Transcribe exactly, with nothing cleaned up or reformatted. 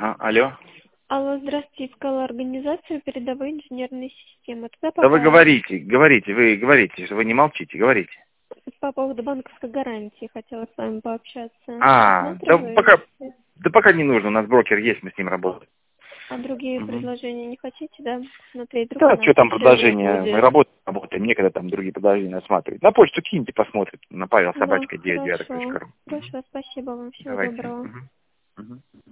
Ага, алло. Алло, здравствуйте, искала организацию передовой инженерной системы. Туда Да вы попала. говорите, говорите, вы говорите, вы не молчите, говорите. По поводу банковской гарантии хотела с вами пообщаться. А, да пока, Рассматриваете? да пока не нужно, у нас брокер есть, мы с ним работаем. А другие Мгм. предложения не хотите, да? Смотреть, вдруг Да, у нас что там дешевле предложения, мы будет. работаем, работаем, некогда там другие предложения осматривать. На почту киньте, посмотрит, на павел Да, собачка девять девяток точка хорошо. ру. Хорошо, спасибо вам, всего Давайте. доброго. Мгм. Мгм.